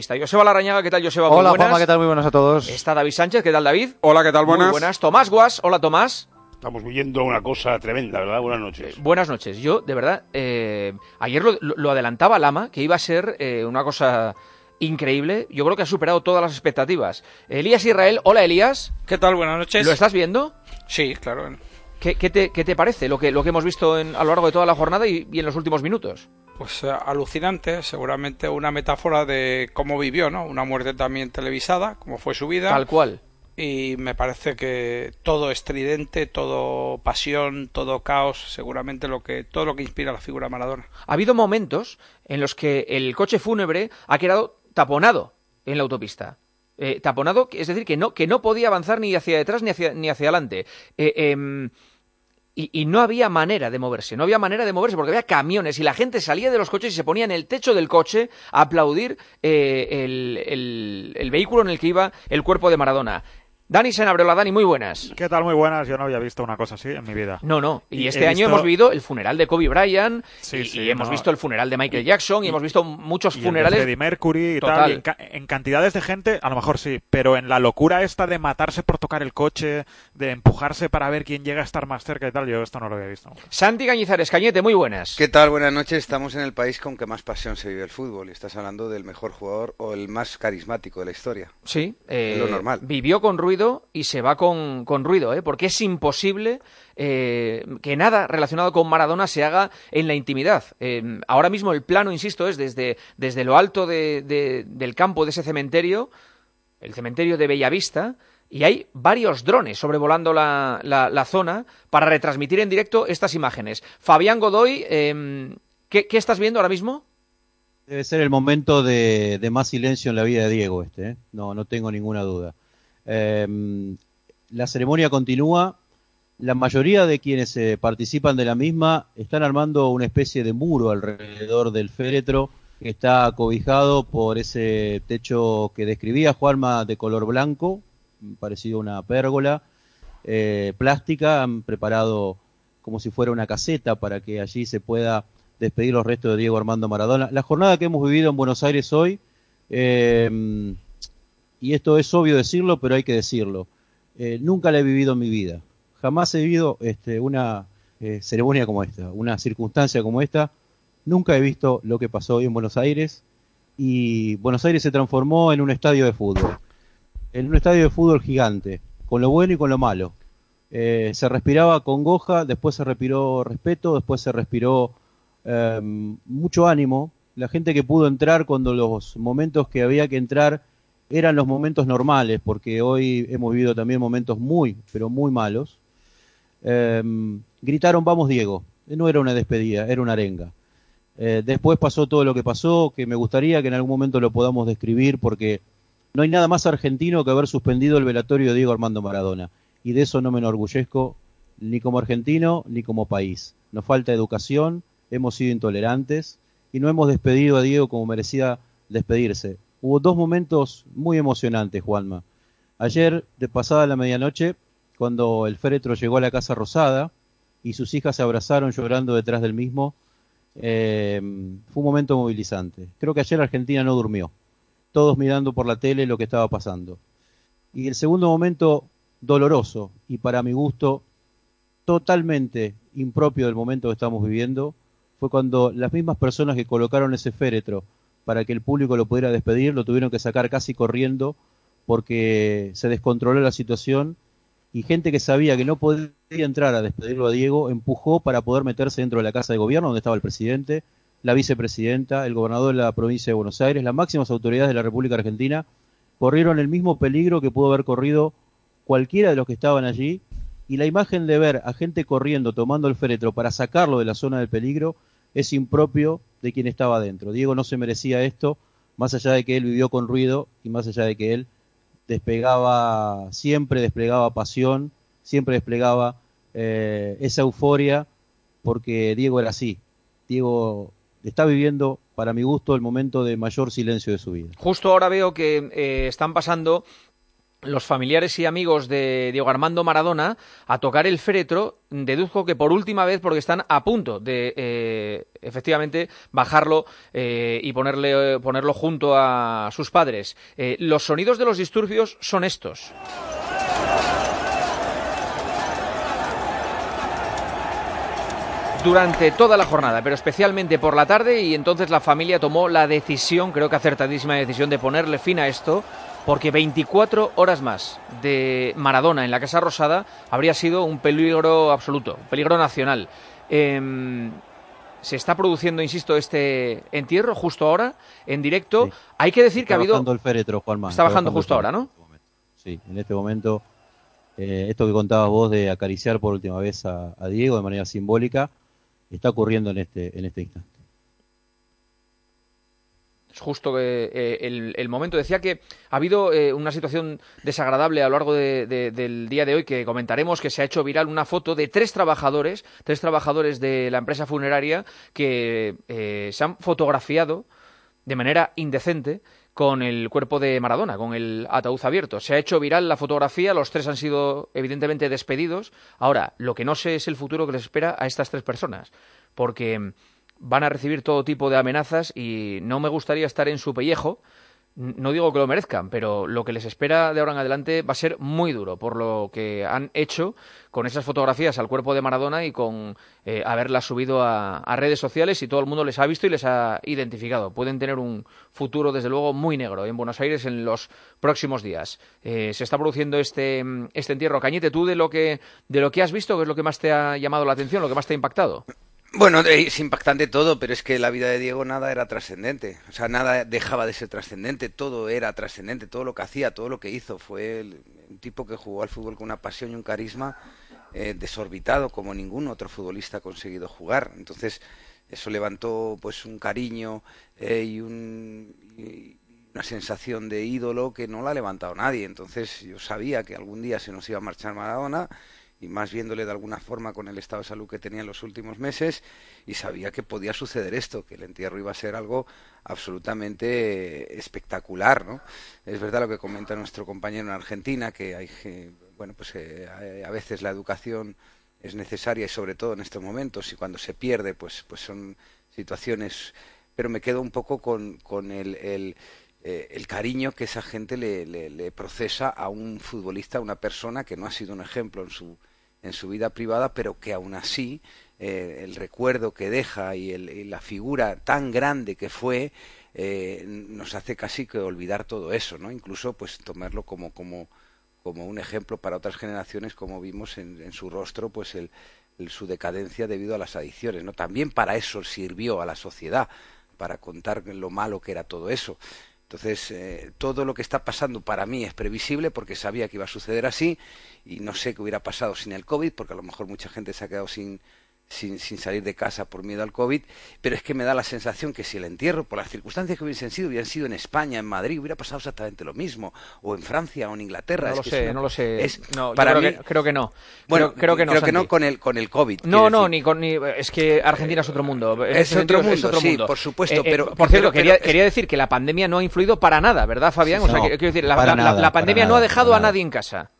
Está Joseba Larrañaga, ¿qué tal, Joseba? Muy Hola, buenas. Juanma, ¿qué tal? Muy buenas a todos. Está David Sánchez, ¿qué tal, David? Hola, ¿qué tal? Buenas. Muy buenas. Tomás Guas, hola, Tomás. Estamos viviendo una cosa tremenda, ¿verdad? Buenas noches. Buenas noches. Yo, de verdad, ayer lo adelantaba Lama, que iba a ser una cosa increíble. Yo creo que ha superado todas las expectativas. Elías Israel, hola, Elías. ¿Qué tal? Buenas noches. ¿Lo estás viendo? Sí, claro. ¿Qué te parece lo que hemos visto a lo largo de toda la jornada y en los últimos minutos? Pues alucinante, seguramente una metáfora de cómo vivió, ¿no? Una muerte también televisada, cómo fue su vida. Tal cual. Y me parece que todo estridente, todo pasión, todo caos, seguramente todo lo que inspira la figura de Maradona. Ha habido momentos en los que el coche fúnebre ha quedado taponado en la autopista. Taponado, es decir, que no podía avanzar ni hacia detrás ni hacia adelante. Y no había manera de moverse, porque había camiones y la gente salía de los coches y se ponía en el techo del coche a aplaudir el vehículo en el que iba el cuerpo de Maradona. Dani Senabreola, Dani, muy buenas. ¿Qué tal? Muy buenas. Yo no había visto una cosa así en mi vida. No. Y este año hemos vivido el funeral de Kobe Bryant, y hemos visto el funeral de Michael Jackson, y hemos visto muchos funerales. De Freddie Mercury y total. tal. En cantidades de gente, a lo mejor sí, pero en la locura esta de matarse por tocar el coche, de empujarse para ver quién llega a estar más cerca y tal, yo esto no lo había visto nunca. Santi Cañizares, Cañete, muy buenas. ¿Qué tal? Buenas noches. Estamos en el país con que más pasión se vive el fútbol. Y estás hablando del mejor jugador o el más carismático de la historia. Sí, es lo normal. Vivió con ruido y se va con ruido, porque es imposible que nada relacionado con Maradona se haga en la intimidad. Ahora mismo el plano, insisto, es desde lo alto del campo de ese cementerio, el cementerio de Bellavista, y hay varios drones sobrevolando la zona para retransmitir en directo estas imágenes. Fabián Godoy, ¿qué estás viendo ahora mismo? Debe ser el momento de más silencio en la vida de Diego No tengo ninguna duda. La ceremonia continúa. La mayoría de quienes participan de la misma están armando una especie de muro alrededor del féretro que está acobijado por ese techo que describía Juanma, de color blanco, parecido a una pérgola plástica. Han preparado como si fuera una caseta para que allí se pueda despedir los restos de Diego Armando Maradona. La jornada que hemos vivido en Buenos Aires hoy, y esto es obvio decirlo, pero hay que decirlo, nunca la he vivido en mi vida. Jamás he vivido una ceremonia como esta, una circunstancia como esta. Nunca he visto lo que pasó hoy en Buenos Aires, y Buenos Aires se transformó en un estadio de fútbol. En un estadio de fútbol gigante, con lo bueno y con lo malo. Se respiraba congoja, después se respiró respeto, después se respiró mucho ánimo. La gente que pudo entrar cuando los momentos que había que entrar eran los momentos normales, porque hoy hemos vivido también momentos muy, pero muy malos. Gritaron "Vamos Diego", no era una despedida, era una arenga. Después pasó todo lo que pasó, que me gustaría que en algún momento lo podamos describir, porque no hay nada más argentino que haber suspendido el velatorio de Diego Armando Maradona, y de eso no me enorgullezco ni como argentino ni como país. Nos falta educación, hemos sido intolerantes y no hemos despedido a Diego como merecía despedirse. Hubo dos momentos muy emocionantes, Juanma. Ayer, de pasada la medianoche, cuando el féretro llegó a la Casa Rosada y sus hijas se abrazaron llorando detrás del mismo, fue un momento movilizante. Creo que ayer Argentina no durmió, todos mirando por la tele lo que estaba pasando. Y el segundo momento doloroso, y para mi gusto totalmente impropio del momento que estamos viviendo, fue cuando las mismas personas que colocaron ese féretro para que el público lo pudiera despedir, lo tuvieron que sacar casi corriendo porque se descontroló la situación, y gente que sabía que no podía entrar a despedirlo a Diego empujó para poder meterse dentro de la Casa de Gobierno, donde estaba el presidente, la vicepresidenta, el gobernador de la provincia de Buenos Aires, las máximas autoridades de la República Argentina. Corrieron el mismo peligro que pudo haber corrido cualquiera de los que estaban allí, y la imagen de ver a gente corriendo, tomando el féretro para sacarlo de la zona del peligro, es impropio de quien estaba adentro. Diego no se merecía esto, más allá de que él vivió con ruido y más allá de que él siempre desplegaba pasión, siempre desplegaba esa euforia, porque Diego era así. Diego está viviendo, para mi gusto, el momento de mayor silencio de su vida. Justo ahora veo que están pasando los familiares y amigos de Diego Armando Maradona a tocar el féretro, deduzco que por última vez, porque están a punto de efectivamente bajarlo y ponerlo junto a sus padres. Los sonidos de los disturbios son estos. Durante toda la jornada, pero especialmente por la tarde, y entonces la familia tomó la decisión, creo que acertadísima decisión, de ponerle fin a esto, porque 24 horas más de Maradona en la Casa Rosada habría sido un peligro absoluto, un peligro nacional. Se está produciendo, insisto, este entierro justo ahora, en directo. Sí. Hay que decir que ha habido... Está bajando el féretro, Juanma. Está bajando justo ahora, ¿no? Sí, en este momento, esto que contabas vos de acariciar por última vez a Diego de manera simbólica, está ocurriendo en este instante. Es justo que el momento. Decía que ha habido una situación desagradable a lo largo del día de hoy, que comentaremos, que se ha hecho viral una foto de tres trabajadores de la empresa funeraria que se han fotografiado de manera indecente con el cuerpo de Maradona, con el ataúd abierto. Se ha hecho viral la fotografía, los tres han sido evidentemente despedidos. Ahora, lo que no sé es el futuro que les espera a estas tres personas, porque van a recibir todo tipo de amenazas y no me gustaría estar en su pellejo. No digo que lo merezcan, pero lo que les espera de ahora en adelante va a ser muy duro por lo que han hecho con esas fotografías al cuerpo de Maradona y con haberlas subido a redes sociales, y todo el mundo les ha visto y les ha identificado. Pueden tener un futuro, desde luego, muy negro en Buenos Aires en los próximos días. Se está produciendo este entierro. Cañete, tú de lo que has visto, ¿qué es lo que más te ha llamado la atención, lo que más te ha impactado? Bueno, es impactante todo, pero es que la vida de Diego nada era trascendente. O sea, nada dejaba de ser trascendente, todo era trascendente, todo lo que hacía, todo lo que hizo. Fue un tipo que jugó al fútbol con una pasión y un carisma desorbitado, como ningún otro futbolista ha conseguido jugar. Entonces, eso levantó pues un cariño y una sensación de ídolo que no la ha levantado nadie. Entonces, yo sabía que algún día se nos iba a marchar Maradona, y más viéndole de alguna forma con el estado de salud que tenía en los últimos meses, y sabía que podía suceder esto, que el entierro iba a ser algo absolutamente espectacular, ¿no? Es verdad lo que comenta nuestro compañero en Argentina, que a veces la educación es necesaria, y sobre todo en estos momentos, y cuando se pierde, pues son situaciones, pero me quedo un poco con el cariño que esa gente le procesa a un futbolista, a una persona que no ha sido un ejemplo en su vida privada, pero que aún así el recuerdo que deja y la figura tan grande que fue nos hace casi que olvidar todo eso, ¿no? Incluso pues tomarlo como un ejemplo para otras generaciones, como vimos en su rostro pues su decadencia debido a las adicciones, ¿no? También para eso sirvió a la sociedad, para contar lo malo que era todo eso. Entonces, todo lo que está pasando para mí es previsible, porque sabía que iba a suceder así, y no sé qué hubiera pasado sin el COVID, porque a lo mejor mucha gente se ha quedado sin salir de casa por miedo al COVID, pero es que me da la sensación que si el entierro, por las circunstancias que hubieran sido en España, en Madrid, hubiera pasado exactamente lo mismo, o en Francia o en Inglaterra. No lo sé. No, para mí, creo que no. Bueno, creo que no con el COVID. No, es que Argentina es otro mundo. Es otro mundo, por supuesto. Pero por cierto, quería decir que la pandemia no ha influido para nada, ¿verdad, Fabián? Sí, o sea, quiero decir, la pandemia no ha dejado a nadie en casa.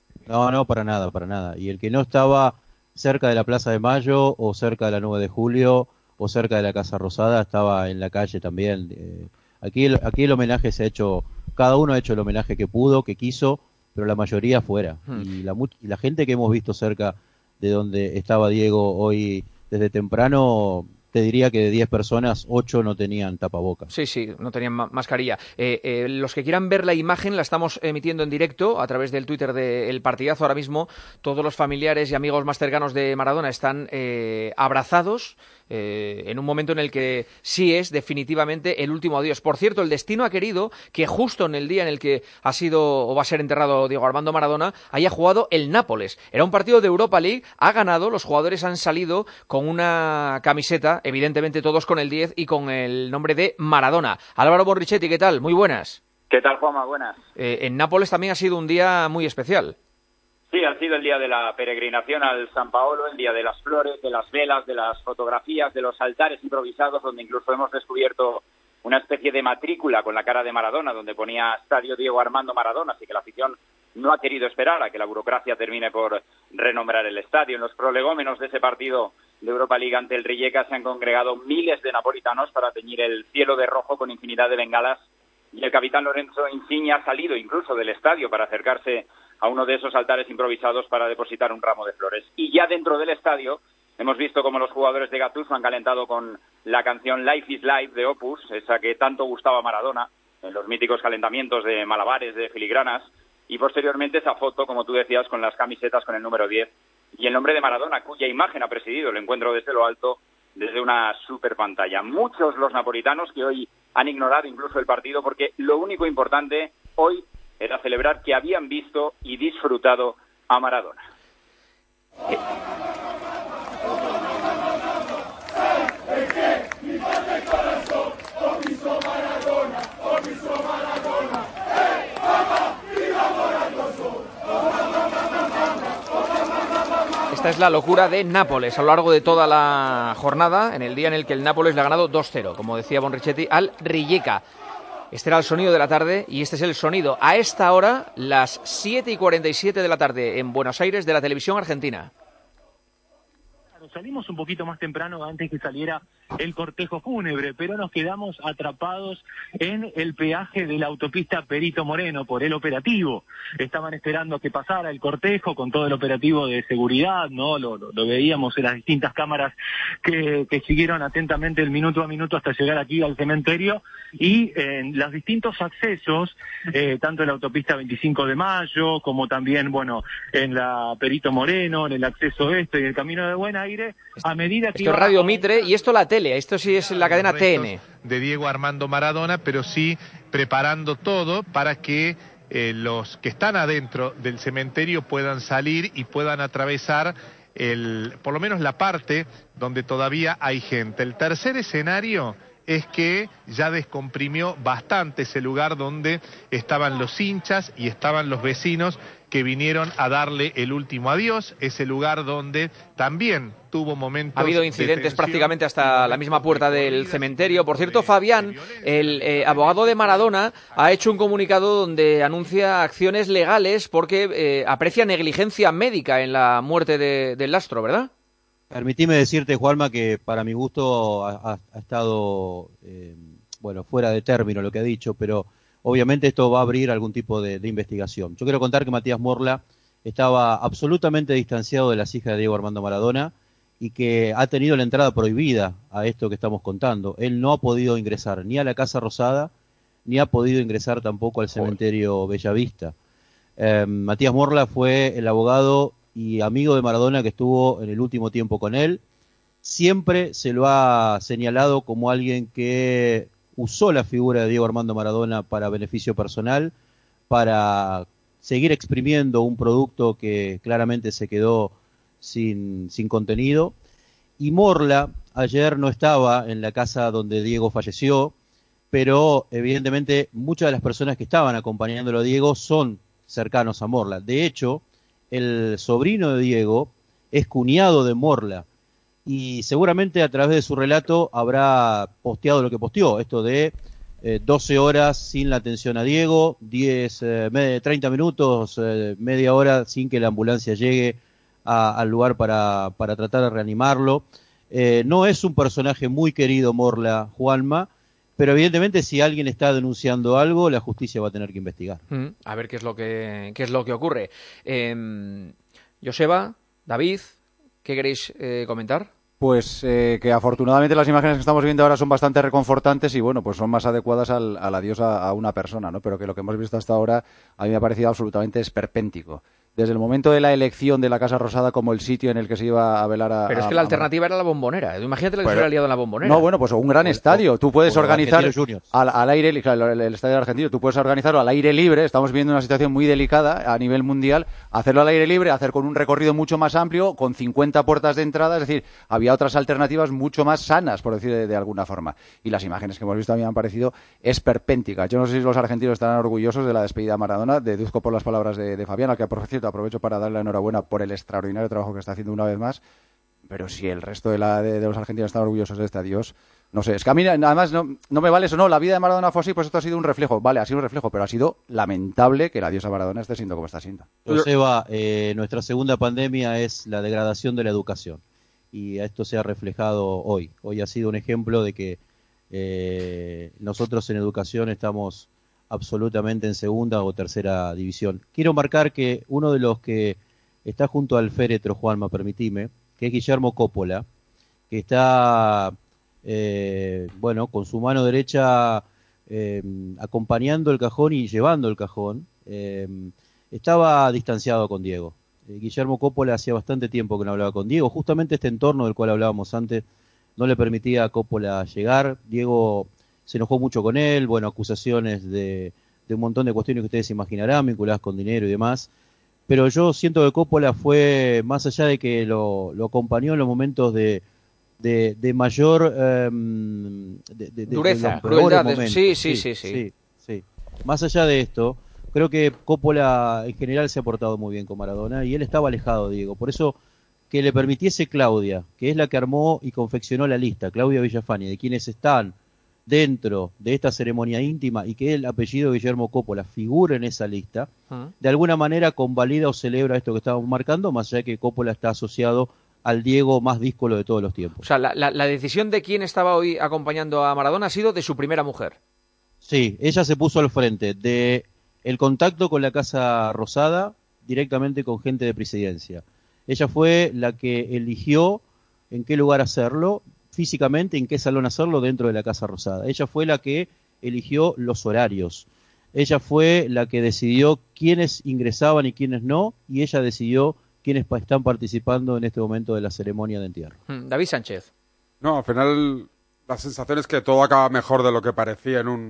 No, para nada. Y el que no estaba cerca de la Plaza de Mayo, o cerca de la 9 de Julio, o cerca de la Casa Rosada, estaba en la calle también. Aquí el homenaje se ha hecho, cada uno ha hecho el homenaje que pudo, que quiso, pero la mayoría fuera. Y la gente que hemos visto cerca de donde estaba Diego hoy desde temprano, te diría que de 10 personas, 8 no tenían tapabocas. Sí, no tenían mascarilla. Los que quieran ver la imagen la estamos emitiendo en directo a través del Twitter del Partidazo. Ahora mismo todos los familiares y amigos más cercanos de Maradona están abrazados en un momento en el que sí es definitivamente el último adiós. Por cierto, el destino ha querido que justo en el día en el que ha sido o va a ser enterrado Diego Armando Maradona haya jugado el Nápoles. Era un partido de Europa League, ha ganado, los jugadores han salido con una camiseta, evidentemente todos con el 10 y con el nombre de Maradona. Álvaro Borrichetti, ¿qué tal? Muy buenas. ¿Qué tal, Juanma? Buenas. En Nápoles también ha sido un día muy especial. Sí, ha sido el día de la peregrinación al San Paolo, el día de las flores, de las velas, de las fotografías, de los altares improvisados, donde incluso hemos descubierto una especie de matrícula con la cara de Maradona, donde ponía Estadio Diego Armando Maradona, así que la afición no ha querido esperar a que la burocracia termine por renombrar el estadio. En los prolegómenos de ese partido de Europa League ante el Rijeka se han congregado miles de napolitanos para teñir el cielo de rojo con infinidad de bengalas, y el capitán Lorenzo Insigne ha salido incluso del estadio para acercarse a uno de esos altares improvisados para depositar un ramo de flores. Y ya dentro del estadio hemos visto cómo los jugadores de Gattuso han calentado con la canción Life is Life de Opus, esa que tanto gustaba a Maradona en los míticos calentamientos de malabares, de filigranas, y posteriormente esa foto, como tú decías, con las camisetas con el número 10 y el nombre de Maradona, cuya imagen ha presidido el encuentro desde lo alto, desde una super pantalla. Muchos los napolitanos que hoy han ignorado incluso el partido, porque lo único importante hoy era celebrar que habían visto y disfrutado a Maradona. Esta es la locura de Nápoles a lo largo de toda la jornada, en el día en el que el Nápoles le ha ganado 2-0, como decía Bonrichetti, al Rijeka. Este era el sonido de la tarde y este es el sonido a esta hora, las 7:47 de la tarde en Buenos Aires, de la televisión argentina. Salimos un poquito más temprano antes que saliera el cortejo fúnebre, pero nos quedamos atrapados en el peaje de la autopista Perito Moreno por el operativo. Estaban esperando que pasara el cortejo con todo el operativo de seguridad, ¿no? Lo veíamos en las distintas cámaras que siguieron atentamente el minuto a minuto hasta llegar aquí al cementerio, y en los distintos accesos, tanto en la autopista 25 de Mayo, como también, bueno, en la Perito Moreno, en el acceso este y el camino de Buen Aire, a medida que... Esto es Radio Mitre y esto la tele, esto sí es la cadena TN. De Diego Armando Maradona, pero sí preparando todo para que los que están adentro del cementerio puedan salir y puedan atravesar por lo menos la parte donde todavía hay gente. El tercer escenario es que ya descomprimió bastante ese lugar donde estaban los hinchas y estaban los vecinos que vinieron a darle el último adiós, ese lugar donde también tuvo momentos... Ha habido incidentes prácticamente hasta la misma puerta del cementerio. Por cierto, Fabián, el abogado de Maradona, ha hecho un comunicado donde anuncia acciones legales porque aprecia negligencia médica en la muerte del astro, ¿verdad? Permitime decirte, Juanma, que para mi gusto ha estado fuera de término lo que ha dicho, pero obviamente esto va a abrir algún tipo de investigación. Yo quiero contar que Matías Morla estaba absolutamente distanciado de las hijas de Diego Armando Maradona y que ha tenido la entrada prohibida a esto que estamos contando. Él no ha podido ingresar ni a la Casa Rosada, ni ha podido ingresar tampoco al cementerio Bellavista. Matías Morla fue el abogado y amigo de Maradona que estuvo en el último tiempo con él. Siempre se lo ha señalado como alguien que usó la figura de Diego Armando Maradona para beneficio personal, para seguir exprimiendo un producto que claramente se quedó sin contenido. Y Morla ayer no estaba en la casa donde Diego falleció, pero evidentemente muchas de las personas que estaban acompañándolo a Diego son cercanos a Morla. De hecho, el sobrino de Diego es cuñado de Morla y seguramente a través de su relato habrá posteado lo que posteó, esto de 12 horas sin la atención a Diego, 30 minutos, media hora sin que la ambulancia llegue al lugar para tratar de reanimarlo. No es un personaje muy querido Morla, Juanma, pero evidentemente si alguien está denunciando algo, la justicia va a tener que investigar. A ver qué es lo que ocurre. Joseba, David, ¿qué queréis comentar? Pues que afortunadamente las imágenes que estamos viendo ahora son bastante reconfortantes y bueno, pues son más adecuadas al adiós a una persona, ¿no? Pero que lo que hemos visto hasta ahora a mí me ha parecido absolutamente esperpéntico. Desde el momento de la elección de la Casa Rosada como el sitio en el que se iba a velar a... Pero es que la alternativa era la Bombonera. Imagínate la que se hubiera liado en la Bombonera. No, bueno, pues un gran estadio. Tú puedes organizar al aire, el estadio argentino, tú puedes organizarlo al aire libre. Estamos viendo una situación muy delicada a nivel mundial. Hacerlo al aire libre, hacer con un recorrido mucho más amplio, con 50 puertas de entrada. Es decir, había otras alternativas mucho más sanas, por decir de alguna forma. Y las imágenes que hemos visto a mí me han parecido esperpénticas. Yo no sé si los argentinos estarán orgullosos de la despedida a Maradona. Deduzco por las palabras de Fabián, al que por cierto aprovecho para darle enhorabuena por el extraordinario trabajo que está haciendo una vez más, pero si el resto de los argentinos están orgullosos de este adiós, No sé, es que a mí además no me vale eso, no, la vida de Maradona fue así, pues esto ha sido un reflejo. Vale, ha sido un reflejo, pero ha sido lamentable que la diosa Maradona esté siendo como está siendo. Joseba, nuestra segunda pandemia es la degradación de la educación. Y esto se ha reflejado hoy. Hoy ha sido un ejemplo de que nosotros en educación estamos absolutamente en segunda o tercera división. Quiero marcar que uno de los que está junto al féretro, Juanma, permitime, que es Guillermo Coppola, que está... con su mano derecha acompañando el cajón y llevando el cajón, estaba distanciado con Diego. Guillermo Coppola hacía bastante tiempo que no hablaba con Diego, justamente este entorno del cual hablábamos antes no le permitía a Coppola llegar. Diego se enojó mucho con él, acusaciones de un montón de cuestiones que ustedes imaginarán, vinculadas con dinero y demás, pero yo siento que Coppola fue, más allá de que lo acompañó en los momentos de mayor dureza, crueldad, sí. Más allá de esto, creo que Coppola en general se ha portado muy bien con Maradona y él estaba alejado de Diego, por eso que le permitiese Claudia, que es la que armó y confeccionó la lista, Claudia Villafañe, de quienes están dentro de esta ceremonia íntima y que el apellido Guillermo Coppola figure en esa lista, de alguna manera convalida o celebra esto que estábamos marcando, más allá de que Coppola está asociado al Diego más díscolo de todos los tiempos. O sea, la decisión de quién estaba hoy acompañando a Maradona ha sido de su primera mujer. Sí, ella se puso al frente de el contacto con la Casa Rosada directamente con gente de presidencia. Ella fue la que eligió en qué lugar hacerlo, físicamente en qué salón hacerlo dentro de la Casa Rosada. Ella fue la que eligió los horarios. Ella fue la que decidió quiénes ingresaban y quiénes no, y ella decidió quiénes están participando en este momento de la ceremonia de entierro. David Sánchez. No, al final la sensación es que todo acaba mejor de lo que parecía en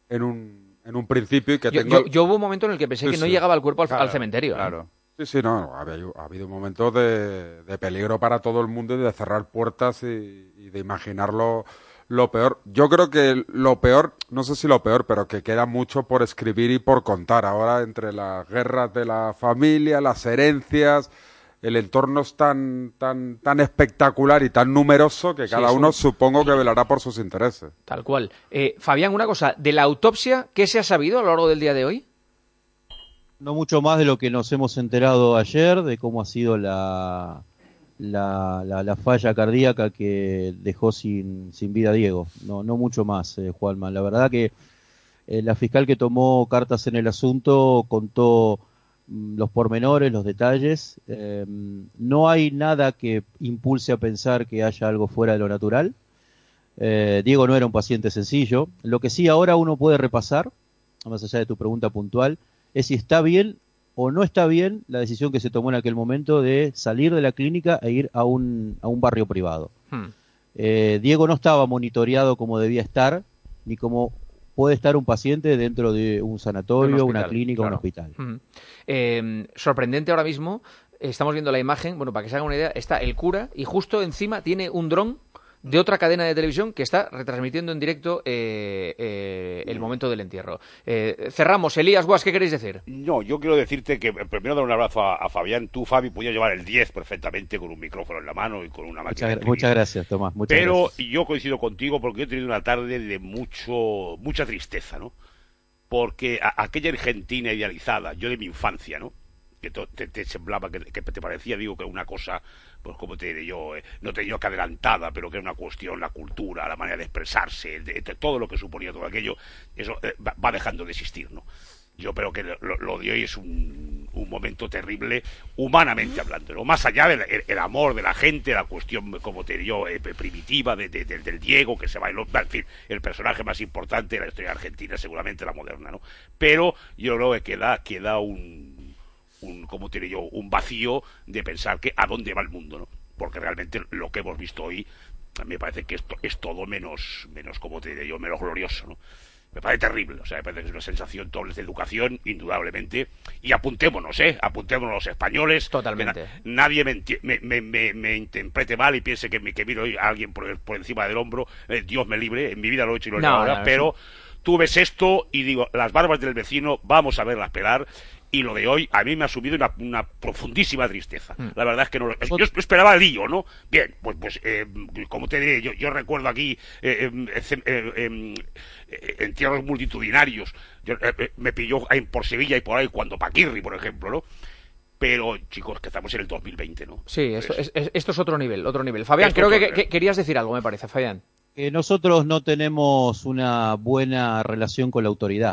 un principio y que yo hubo un momento en el que pensé que no llegaba el cuerpo al cementerio. Claro. Sí, no, ha habido un momento de peligro para todo el mundo y de cerrar puertas y de imaginarlo lo peor. Yo creo que lo peor, no sé si lo peor, pero que queda mucho por escribir y por contar. Ahora, entre las guerras de la familia, las herencias, el entorno es tan espectacular y tan numeroso que cada uno supongo que velará por sus intereses. Tal cual. Fabián, una cosa, de la autopsia, ¿qué se ha sabido a lo largo del día de hoy? No mucho más de lo que nos hemos enterado ayer, de cómo ha sido la falla cardíaca que dejó sin vida a Diego. No mucho más, Juanma. La verdad que la fiscal que tomó cartas en el asunto contó los pormenores, los detalles. No hay nada que impulse a pensar que haya algo fuera de lo natural. Diego no era un paciente sencillo. Lo que sí ahora uno puede repasar, más allá de tu pregunta puntual, es si está bien o no está bien la decisión que se tomó en aquel momento de salir de la clínica e ir a un barrio privado. Diego no estaba monitoreado como debía estar, ni como puede estar un paciente dentro de un sanatorio, una clínica, un hospital. Sorprendente ahora mismo, estamos viendo la imagen, para que se hagan una idea, está el cura y justo encima tiene un dron de otra cadena de televisión que está retransmitiendo en directo el momento del entierro. Cerramos. Elías Guas, ¿qué queréis decir? No, yo quiero decirte que primero dar un abrazo a Fabián. Tú, Fabi, podías llevar el 10 perfectamente con un micrófono en la mano y con una máquina. Muchas gracias, Tomás. Pero yo coincido contigo porque he tenido una tarde de mucha tristeza, ¿no? Porque aquella Argentina idealizada, yo de mi infancia, ¿no? Que te semblaba, que te parecía, digo, que una cosa, pues como te diré yo, no te digo que adelantada, pero que era una cuestión, la cultura, la manera de expresarse, de todo lo que suponía todo aquello, eso va dejando de existir, ¿no? Yo creo que lo de hoy es un momento terrible, humanamente hablando, ¿no? Más allá del amor de la gente, la cuestión, como te digo, primitiva del Diego, que se bailó, en fin, el personaje más importante de la historia argentina, seguramente la moderna, ¿no? Pero yo creo que queda un vacío de pensar que a dónde va el mundo, ¿no? Porque realmente lo que hemos visto hoy me parece que esto es todo menos como te diría yo, menos glorioso, ¿no? Me parece terrible, o sea, me parece que es una sensación doble de educación, indudablemente, y apuntémonos los españoles. Totalmente. Nadie me interprete mal y piense que miro a alguien por encima del hombro, Dios me libre, en mi vida lo he hecho y lo he hecho ahora, pero tú ves esto y digo, las barbas del vecino, vamos a verlas pelar. Y lo de hoy a mí me ha subido una profundísima tristeza. La verdad es que no, yo esperaba lío, ¿no? Bien, pues como te diré, yo recuerdo aquí entierros multitudinarios. Me pilló por Sevilla y por ahí cuando Paquirri, por ejemplo, ¿no? Pero, chicos, que estamos en el 2020, ¿no? Sí, esto es otro nivel, otro nivel. Fabián, creo que querías decir algo, me parece, Fabián. Nosotros no tenemos una buena relación con la autoridad.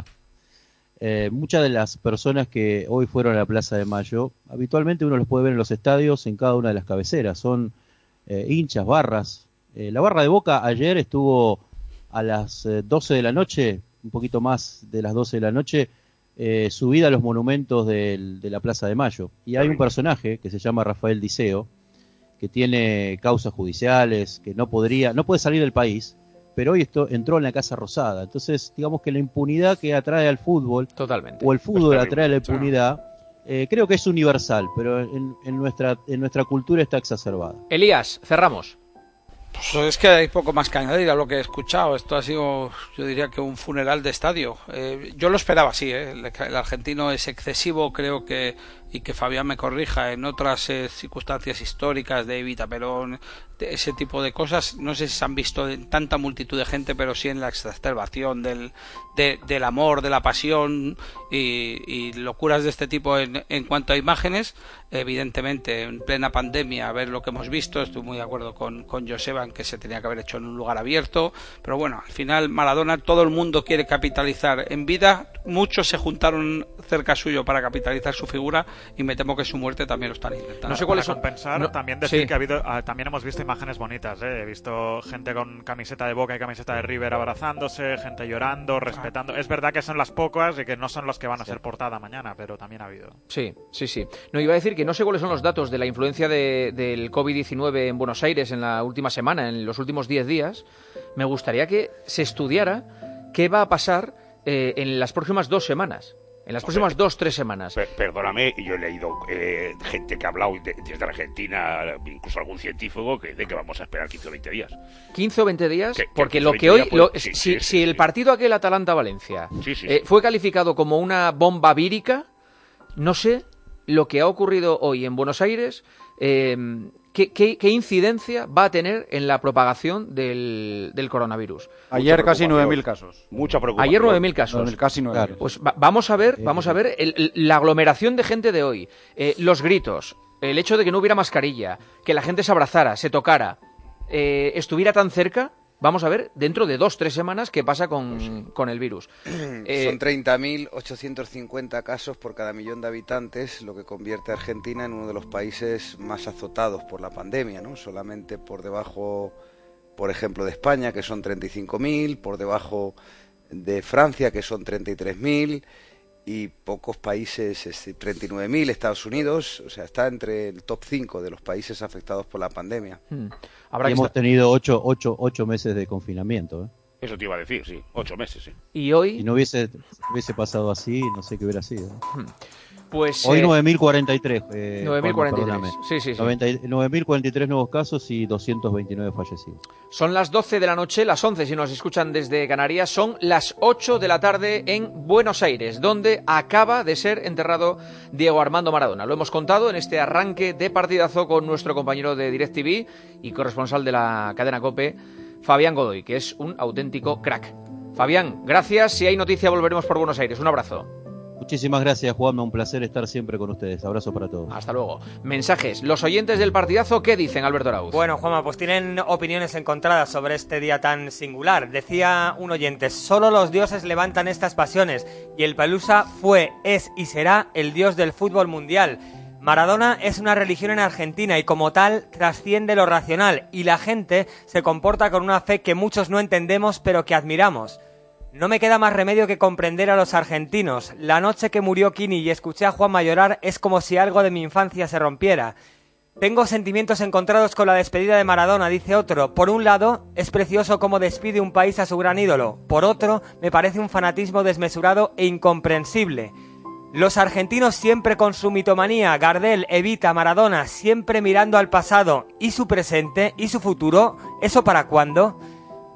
Muchas de las personas que hoy fueron a la Plaza de Mayo, habitualmente uno los puede ver en los estadios en cada una de las cabeceras. Son hinchas, barras. La barra de Boca ayer estuvo a las 12 de la noche, un poquito más de las 12 de la noche, subida a los monumentos de la Plaza de Mayo. Y hay un personaje que se llama Rafael Diceo, que tiene causas judiciales, que no puede salir del país, pero hoy entró en la Casa Rosada. Entonces, digamos que la impunidad que atrae al fútbol, totalmente, o el fútbol atrae a la impunidad, creo que es universal, pero en nuestra cultura está exacerbada. Elías, cerramos. Pues es que hay poco más que añadir a lo que he escuchado. Esto ha sido, yo diría que un funeral de estadio. Yo lo esperaba así, el argentino es excesivo, creo que, y que Fabián me corrija, en otras circunstancias históricas de Evita Perón, de ese tipo de cosas, no sé si se han visto en tanta multitud de gente, pero sí en la exacerbación del amor, de la pasión y locuras de este tipo en cuanto a imágenes. Evidentemente, en plena pandemia, a ver lo que hemos visto, estoy muy de acuerdo con Joseba en que se tenía que haber hecho en un lugar abierto, pero bueno, al final Maradona, todo el mundo quiere capitalizar en vida, muchos se juntaron cerca suyo para capitalizar su figura y me temo que su muerte también lo están intentando. No sé cuáles son. Compensar, también decir sí, que ha habido, también hemos visto imágenes bonitas, he visto gente con camiseta de Boca y camiseta de River abrazándose, gente llorando, respetando. Es verdad que son las pocas y que no son los que van a ser portada mañana, pero también ha habido. Sí. No, iba a decir que no sé cuáles son los datos de la influencia del COVID-19 en Buenos Aires en la última semana, en los últimos 10 días. Me gustaría que se estudiara qué va a pasar en las próximas 2 semanas. En las próximas 2-3 semanas. Perdóname, yo he leído gente que ha hablado desde Argentina, incluso algún científico, de que vamos a esperar 15 o 20 días. 15 o 20 días, porque lo que hoy... Si el partido aquel Atalanta-Valencia fue calificado como una bomba vírica, no sé lo que ha ocurrido hoy en Buenos Aires, ¿qué incidencia va a tener en la propagación del coronavirus? Ayer casi 9.000 casos. Mucha preocupación. Ayer 9.000 casos. Casi 9.000. Claro. Pues vamos a ver la aglomeración de gente de hoy, los gritos, el hecho de que no hubiera mascarilla, que la gente se abrazara, se tocara, estuviera tan cerca. Vamos a ver dentro de 2-3 semanas qué pasa con el virus. Son 30.850 casos por cada millón de habitantes, lo que convierte a Argentina en uno de los países más azotados por la pandemia, ¿no? Solamente por debajo, por ejemplo, de España, que son 35.000, por debajo de Francia, que son 33.000, y pocos países, 39.000, Estados Unidos, o sea, está entre el top 5 de los países afectados por la pandemia. Y hemos tenido 8 meses de confinamiento. Eso te iba a decir, sí, 8 meses, sí. Y hoy... Si no hubiese pasado así, no sé qué hubiera sido. Pues, hoy 9.043. 9.043, sí. 9.043 nuevos casos y 229 fallecidos. Son las 12 de la noche, las 11 si nos escuchan desde Canarias, son las 8 de la tarde en Buenos Aires, donde acaba de ser enterrado Diego Armando Maradona. Lo hemos contado en este arranque de partidazo con nuestro compañero de DirecTV y corresponsal de la cadena COPE, Fabián Godoy, que es un auténtico crack. Fabián, gracias. Si hay noticia volveremos por Buenos Aires. Un abrazo. Muchísimas gracias, Juanma, un placer estar siempre con ustedes. Abrazo para todos. Hasta luego. Mensajes. Los oyentes del partidazo, ¿qué dicen, Alberto Arauz? Bueno, Juanma, pues tienen opiniones encontradas sobre este día tan singular. Decía un oyente, solo los dioses levantan estas pasiones y el Pelusa fue, es y será el dios del fútbol mundial. Maradona es una religión en Argentina y como tal trasciende lo racional y la gente se comporta con una fe que muchos no entendemos pero que admiramos. No me queda más remedio que comprender a los argentinos. La noche que murió Kini y escuché a Juanma llorar es como si algo de mi infancia se rompiera. Tengo sentimientos encontrados con la despedida de Maradona, dice otro. Por un lado, es precioso cómo despide un país a su gran ídolo. Por otro, me parece un fanatismo desmesurado e incomprensible. Los argentinos siempre con su mitomanía, Gardel, Evita, Maradona, siempre mirando al pasado y su presente y su futuro. ¿Eso para cuándo?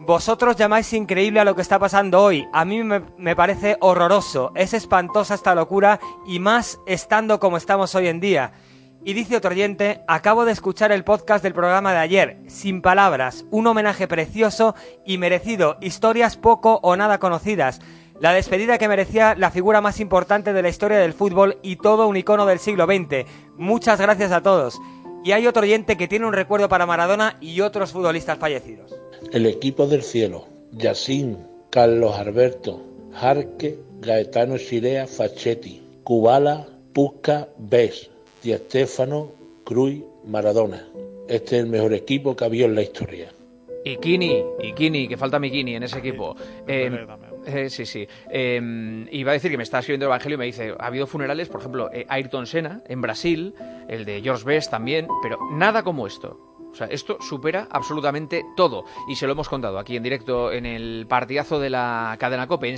Vosotros llamáis increíble a lo que está pasando hoy. A mí me parece horroroso. Es espantosa esta locura y más estando como estamos hoy en día. Y dice otro oyente, acabo de escuchar el podcast del programa de ayer. Sin palabras, un homenaje precioso y merecido. Historias poco o nada conocidas. La despedida que merecía la figura más importante de la historia del fútbol y todo un icono del siglo XX. Muchas gracias a todos. Y hay otro oyente que tiene un recuerdo para Maradona y otros futbolistas fallecidos. El equipo del cielo: Yacín, Carlos Alberto, Jarque, Gaetano Chirea, Facchetti, Kubala, Puskas, Bes, Di Stéfano, Cruyff, Maradona. Este es el mejor equipo que había en la historia. Y Kini, que falta mi Kini en ese equipo. Sí. Iba a decir que me está escribiendo el Evangelio y me dice, ha habido funerales, por ejemplo, Ayrton Senna en Brasil, el de George Best también, pero nada como esto. O sea, esto supera absolutamente todo. Y se lo hemos contado aquí en directo en el partidazo de la cadena COPE.